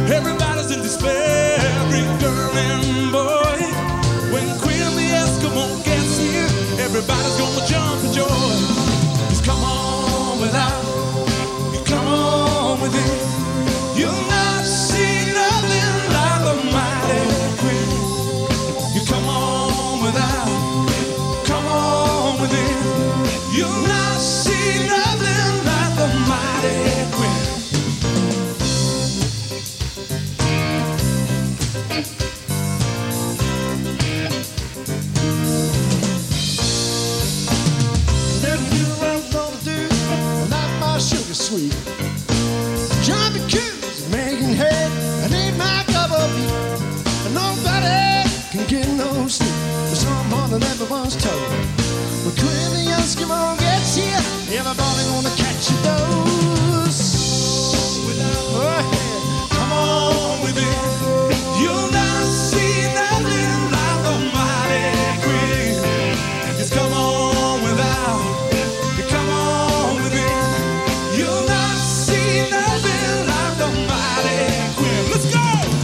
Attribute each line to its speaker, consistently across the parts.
Speaker 1: Everybody's in despair, every girl and boy. When Queen of the Eskimo gets here, everybody's gonna jump for joy. Just come on without, you come on with it. You'll not see nothing like the mighty Queen. You come on without, come on with it. You'll not see nothing like the mighty Queen.
Speaker 2: Sugar sweet, jumping cues, making head, and ain't my cup of tea. And nobody can get no sleep. There's someone that everyone's told. When Queen the Eskimo gets here, everybody gonna catch a dose. Go ahead, come on with it.
Speaker 1: You'll not see nothing like the mighty Queen. Just come on without, you come on with it. You'll not see nothing like the mighty Queen. Let's go!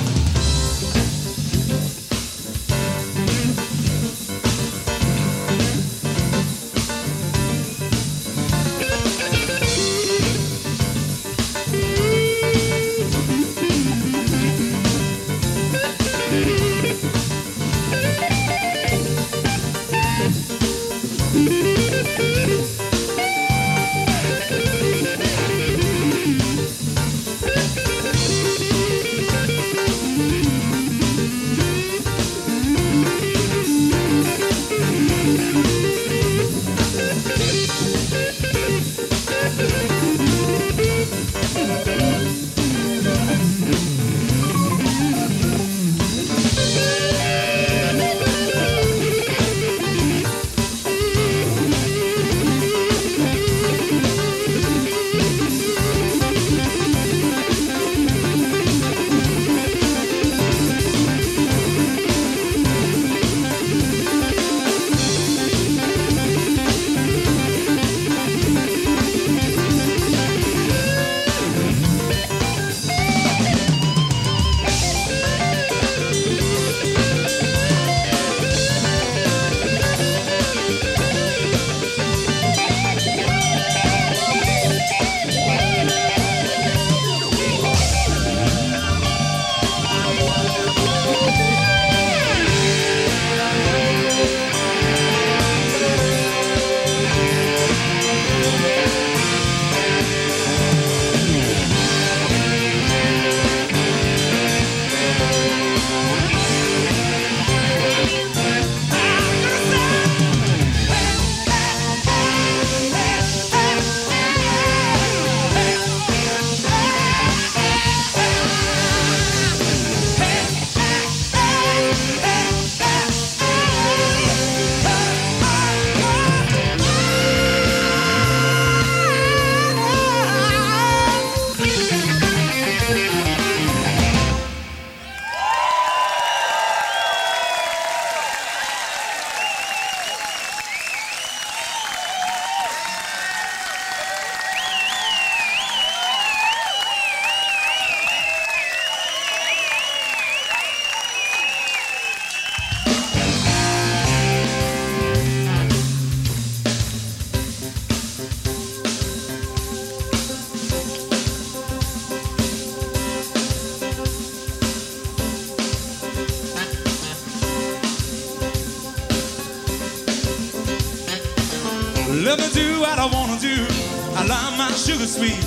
Speaker 1: Let me do what I wanna do. I like my sugar sweet.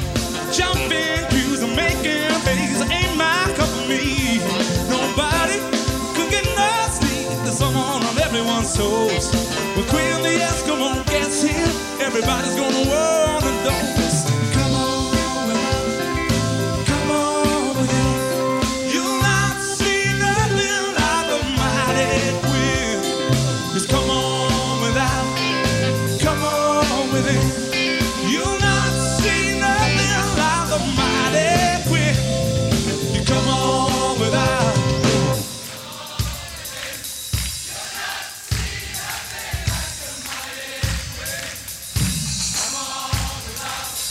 Speaker 1: Jumping, cruising, making babies ain't my cup of me. Nobody can get no sleep. There's someone on everyone's toes. When Queen the Eskimo gets here, everybody's gonna wanna dance. Come on, come on with it. You'll not see nothing like the mighty Queen. Just come on without. Come on with it. You'll not see nothing like the mighty Queen. You come on without. You'll not see nothing like the mighty Queen. Come on without.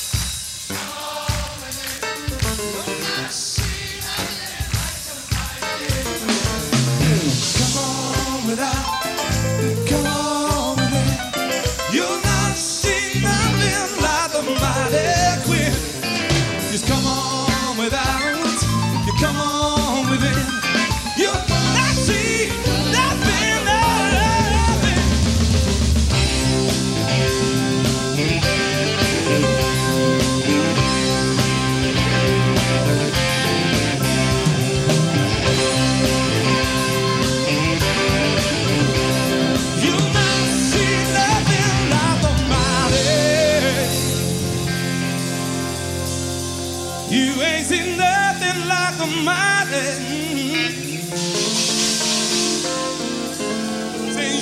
Speaker 1: the mighty. Say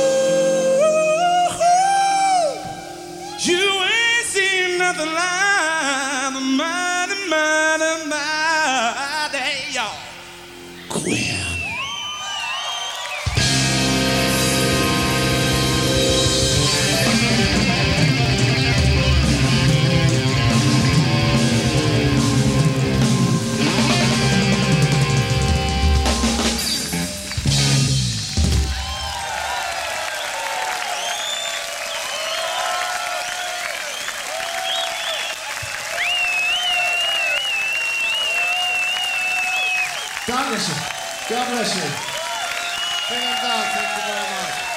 Speaker 1: you ain't seen nothing like the mighty, mighty, mighty, y'all. Queen.
Speaker 2: God bless you. God bless you.
Speaker 3: Vielen Dank, thank you very much.